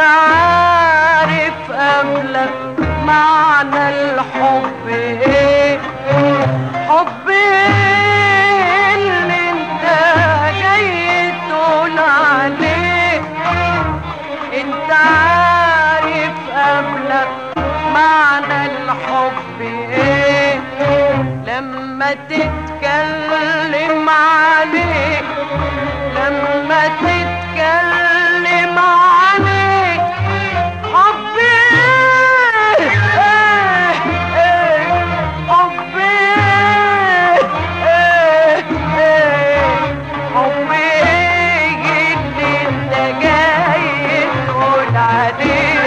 عارف قبلك معنى الحب ايه؟ حب ايه اللي انت جاي تقول عليه؟ انت عارف قبلك معنى الحب ايه؟ لما تتكلم عليه، لما تتكلم عليه حب ايه؟ حب ايه؟ حب ايه اللي انت جاي تقول عليه؟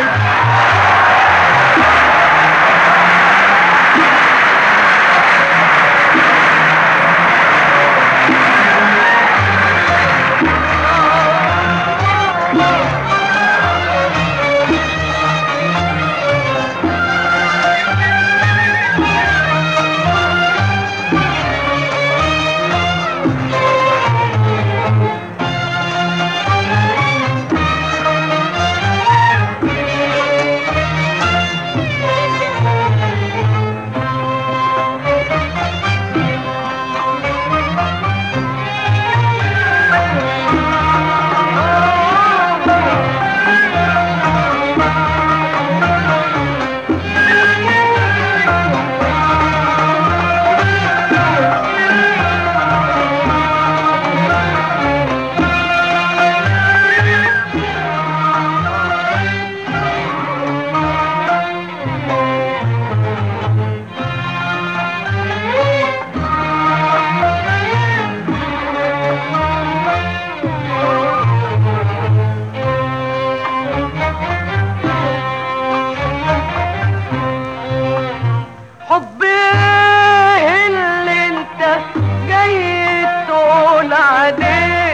حب ايه اللي انت جاي تقول عليه؟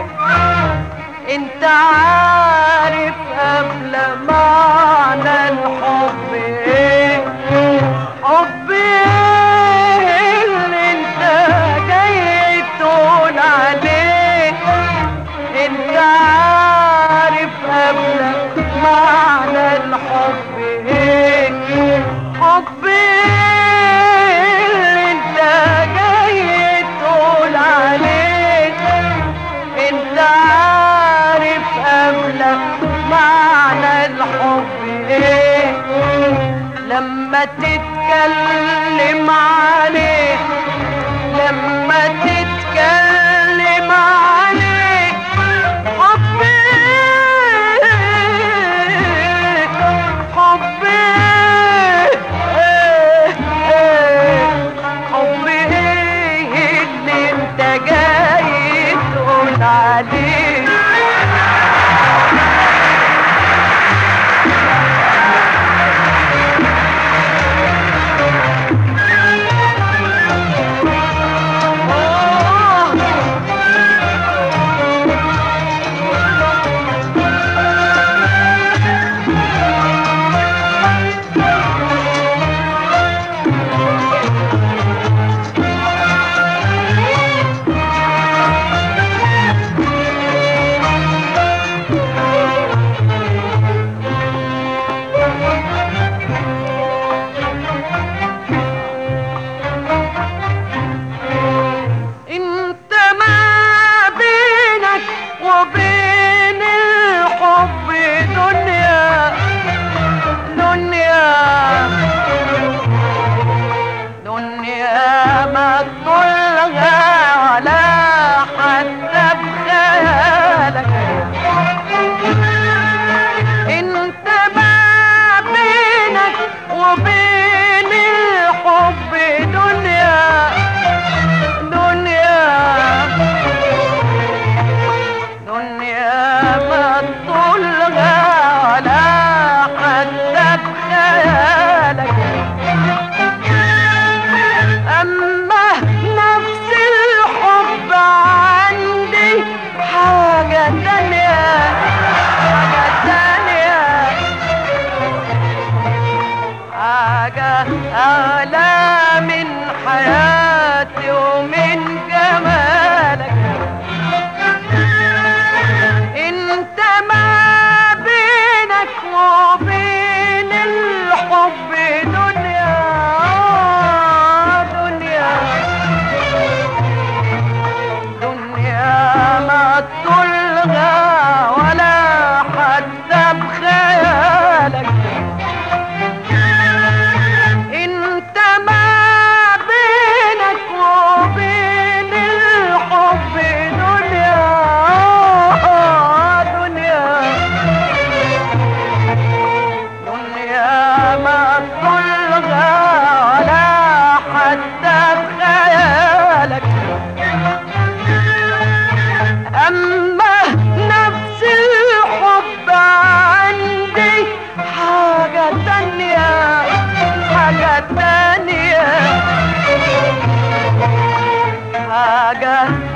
انت عارف قبل معنى الحب ايه؟ حب ايه اللي انت جاي تقول عليه؟ انت عارف قبل معنى الحب ايه؟ حب ايه اللي انت جاي تقول عليه؟ انت عارف قبلك معنى الحب ايه؟ لما تتكلم عليه، لما تتكلم عليه حب ايه؟ حب ايه؟ حب ايه اللي انت جاي تقول عليه؟ انت ما بينك وبين الحب دنيا، دنيا دنيا ما تطلها ولا حتى بخيالك. انت ما بينك وبين الحب دنيا، دنيا دنيا ما تطولها ولا حتى بخيالك. اما نفس الحب عندي حاجة تانية، حاجة تانية، حاجة أعلى من حياتي ومن جمالك. انت ما بينك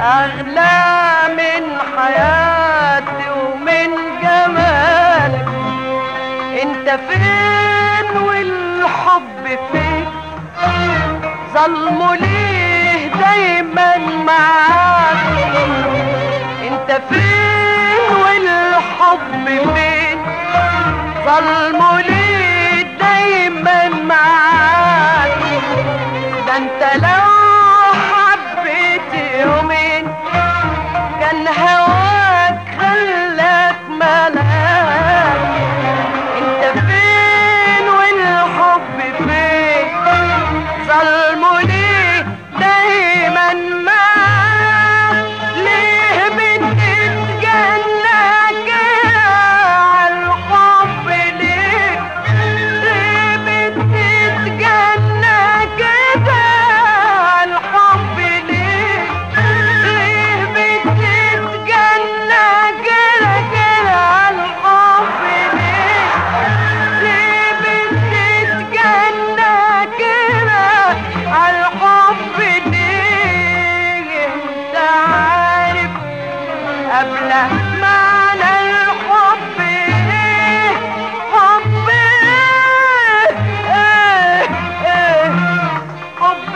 أغلى من حياتي ومن جمالك. انت فين والحب فين؟ ظلمه ليه دايما معاك؟ انت فين والحب فين؟ ظلمه ليه دايما معاك؟ ده انت لو حبيت يومين كان هواك خلاك ملاك. انت فين والحب فين؟ ظلمه ليه دايما معاك؟ ليه بتتجنى كده عالحب؟ ليه بتتجنى كده عالحب؟ ليه بتتجنى كده كده عالحب؟ ليه بتتجنى كده عالحب؟ ليه انت عارف قبل معنى الحب ايه؟ حب ايه؟ حب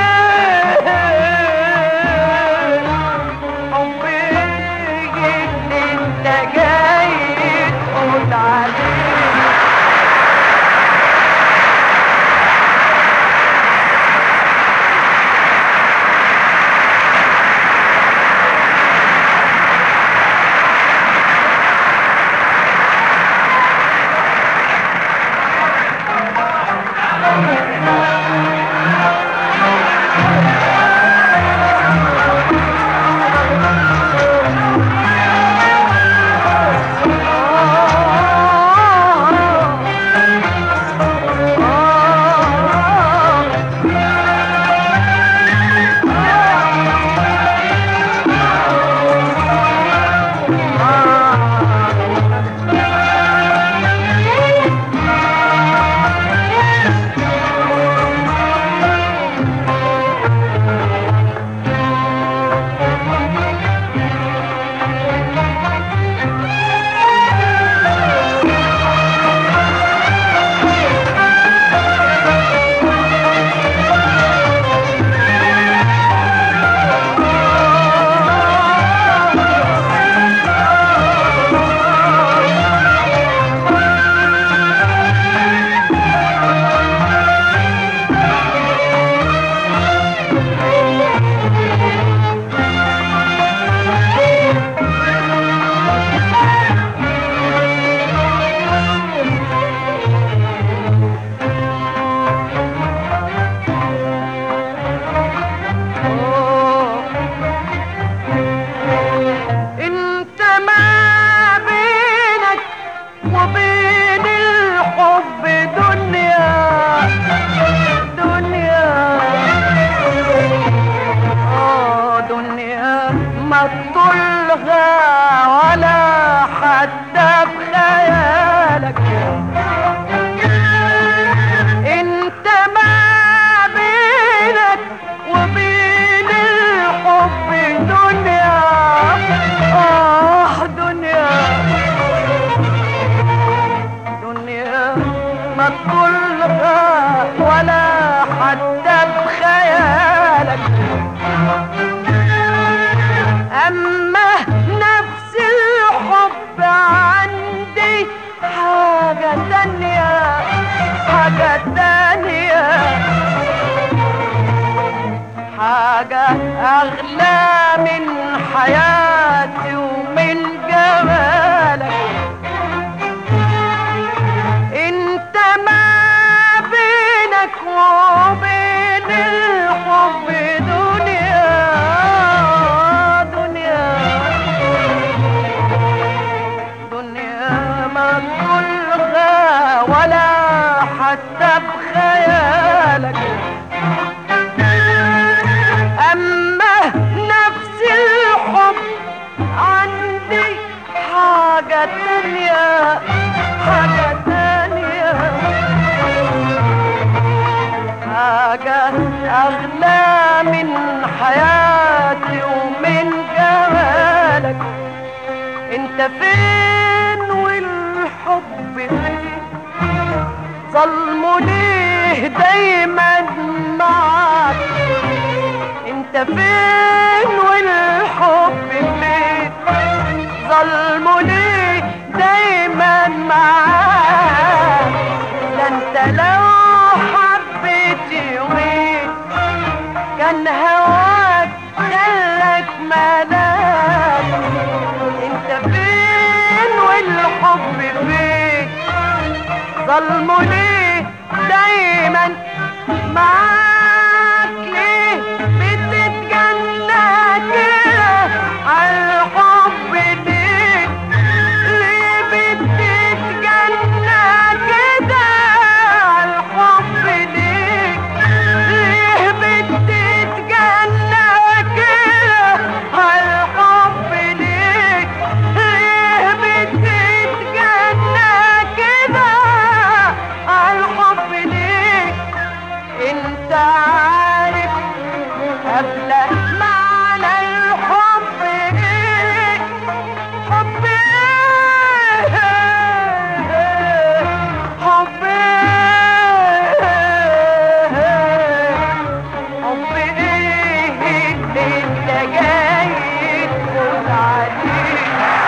ايه؟ حب ايه اللي انت جاي تقول عليه؟ انت ما بينك وبين الحب دنيا، دنيا دنيا ما تطولها ولا حتى بخيالك. انت ما بينك وبين الحب دنيا، دنيا دنيا ما تطولها ولا حتى بخيالك. اما نفس الحب عندي حاجة تانية، حاجة تانية، حاجة أغلى من حياتي ومن جمالك. انت ما بينك وبين الحب دنيا، دنيا دنيا ما تطولها ولا حتى بخيالك. اما نفس الحب عندي حاجة تانية، حاجة تانية، حاجة أغلى من حياتي ومن انت فين والحب فين؟ ظلمه ليه دايما معاك؟ انت فين والحب فين؟ ظلمه ليه دايما معاك؟ ده انت لو حبيت يومين كان هواك خلك ملاك. انت فين والحب فين؟ ظلمه ليه دايما معاك؟ ليه بتتجنى كده عالحب؟ ليه ليه بتتجنى كده عالحب؟ ليه ليه بتتجنى كده عالحب؟ ليه ليه بتتجنى كده عالحب؟ ليه انت عارف قبل معنى الحب ايه؟ حب ايه؟ حب ايه؟ حب ايه اللي انت جاي تقول عليه؟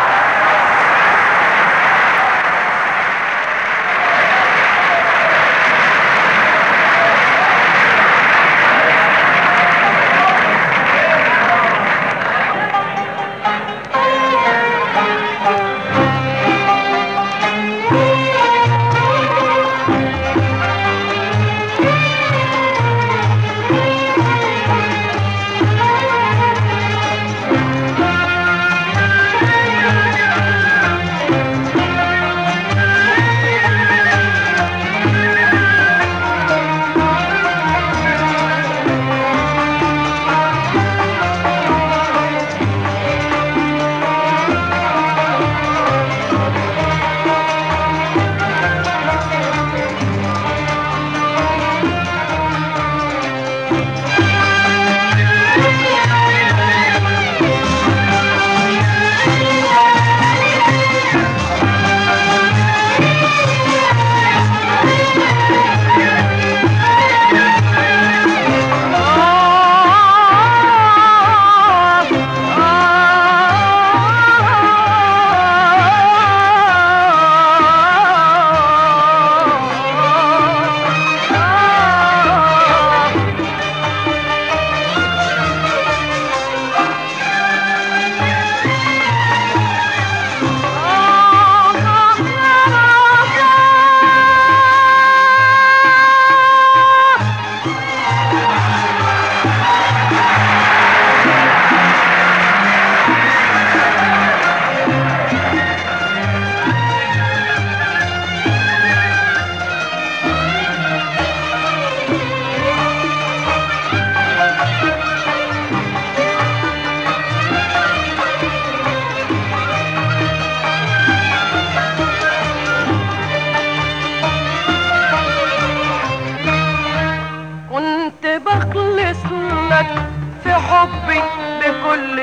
كنت بخلص لك في حبي بكل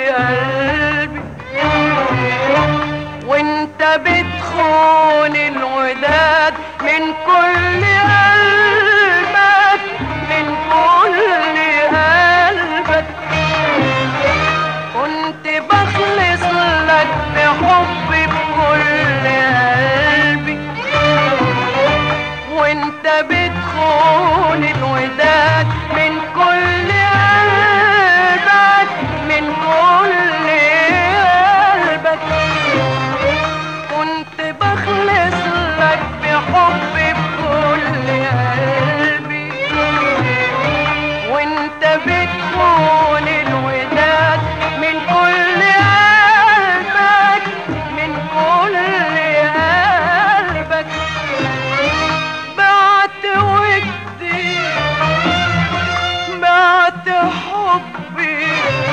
قلبي، وانت بتخون الوداد من كل قلبك، من كل قلبك. كنت بخلص لك في حبي بكل قلبي، وانت بتخون الوداد من كل قلبك، من كل قلبك. كنت بخلص لك بحبي بكل قلبي، وانت بتخون الوداد من كل قلبك، من كل قلبك. بعت ودي، بعت حبي،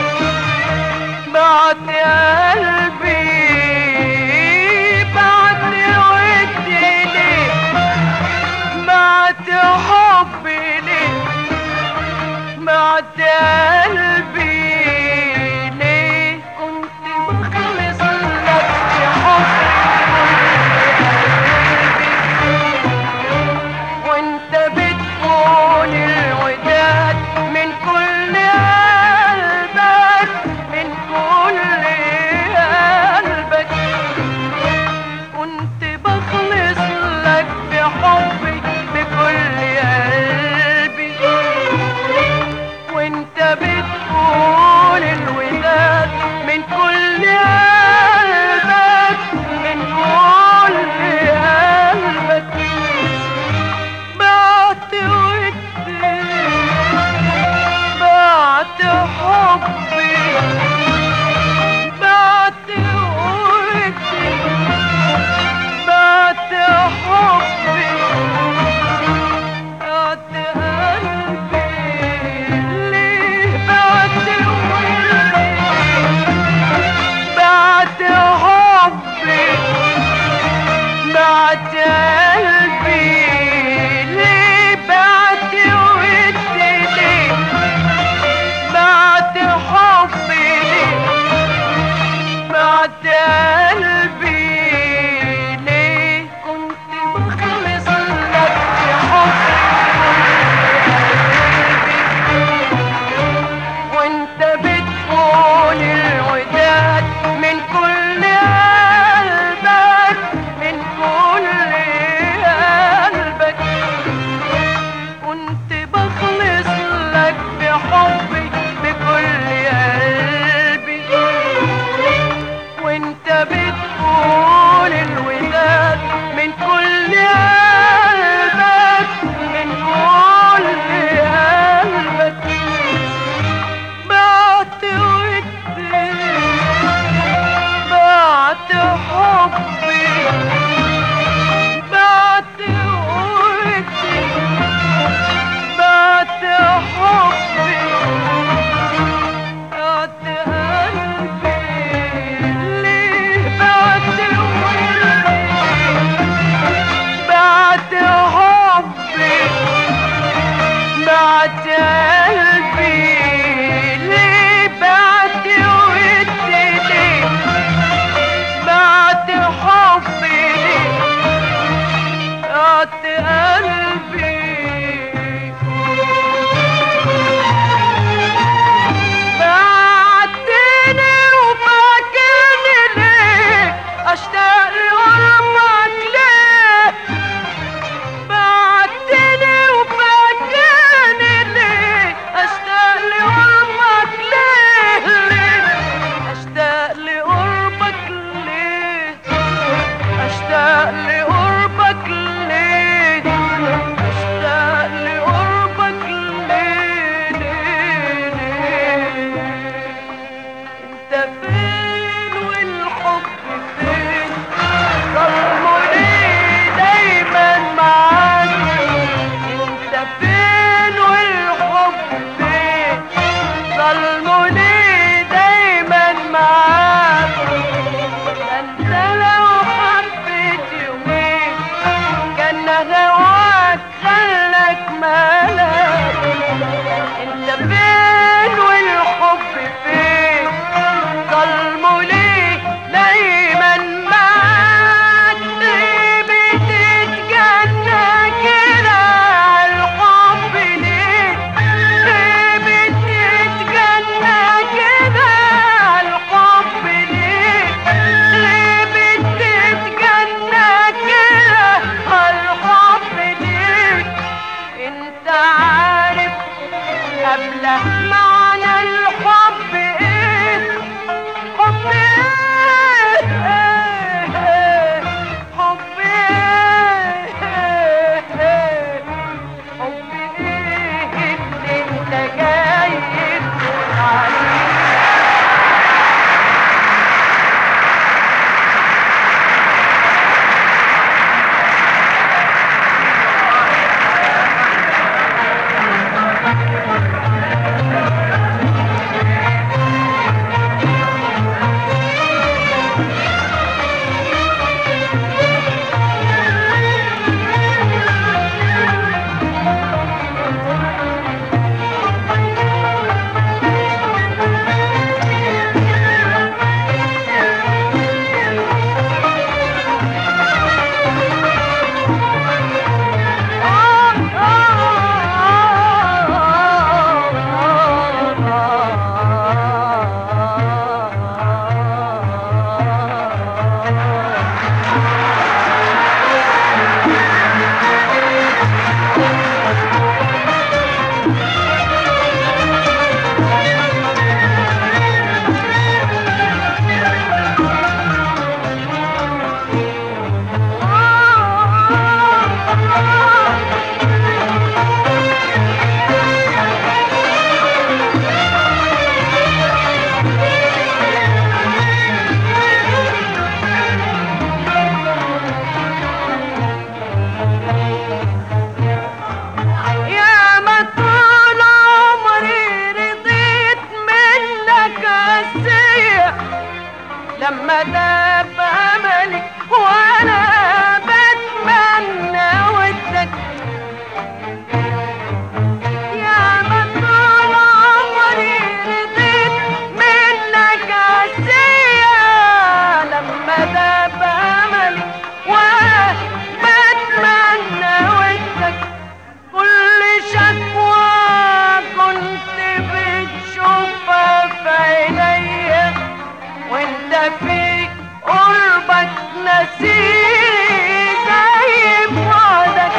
بعت قلبي، بعت ودي ليه، بعت حبي ليه، بعت بعت قلبي ليه بعت ودي ليه بعت حبي ليه بعت قلبي بعتني وفاكرني ليه اشتاق لقربك ليه بعتني وفاكرني ليه اشتاق لقربك ليه اشتاق لقربك ليه اشتاق لقربك ليه اشتاق لقربك ليه انت فين والحب فين ظلموني دايما معاك انت فين والحب فين ظلموني دايما معاك انت لو حبيت يومين كان هواك خلك مالك انت فين والحب فين ظلموني دايما معاك ليه بتتجنى كده عالحب ليه بتتجنى كده عالحب ليه بتتجنى كده عالحب ليه انت عارف قبل معنى الحب ايه حب ايه حب ايه حب ايه اللي انت جاي تقول عليه يا ما طول عمري رضيت منك قاسية لما داب املي وانا بتمنى ودك يا ما طول عمري رضيت منك قاسية لما داب املي وانا بتمنى ودك كل شكوى كنت بتشوفها في عينيا وانت في قربك نسيني زي بعدك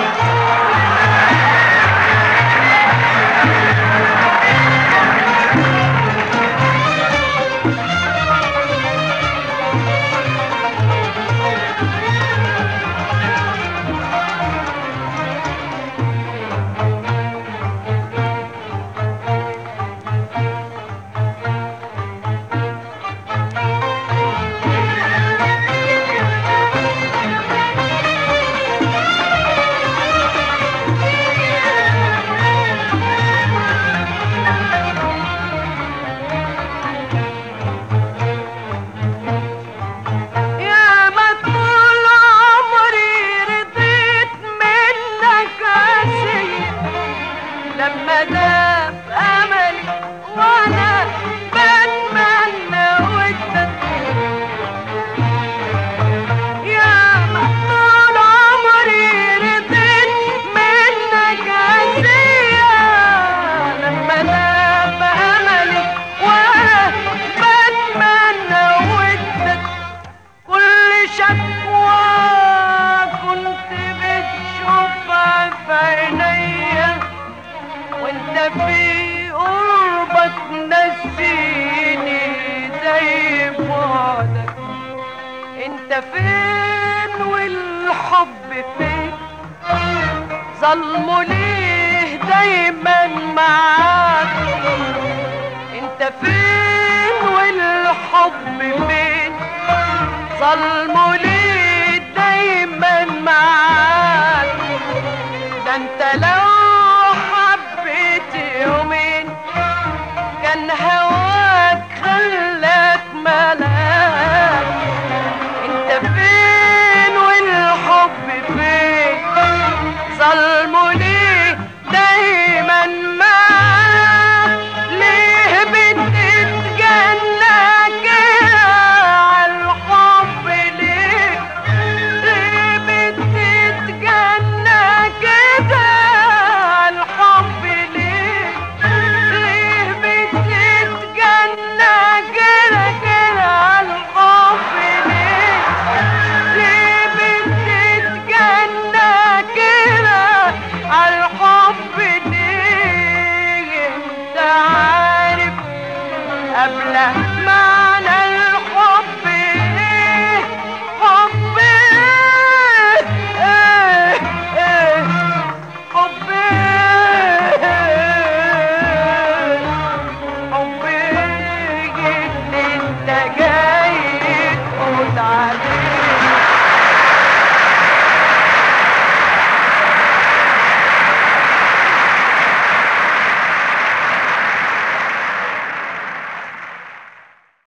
دام املي وانا بتمنى ودك يا طول عمري رضيت منك عزية لما دام املي وانا بتمنى ودك كل شكوى كنت بتشوفها في عينيا وانت في قربك نسيني زي بعدك انت فين والحب فين ظلمه ليه دايما معاك انت فين والحب فين ظلمه ليه دايما معاك ده انت لو حبيت يومين كان هواك خلاك ملاك انت فين والحب فين ظلمه ليه دايما معاك ليه بتتجنى كده عالحب ليه بتتجنى كده عالحب ليه بتتجنى كده عالحب ليه بتتجنى كده عالحب ليه انت عارف قبل معنى الحب ايه حب ايه حب ايه حب ايه اللي انت جاي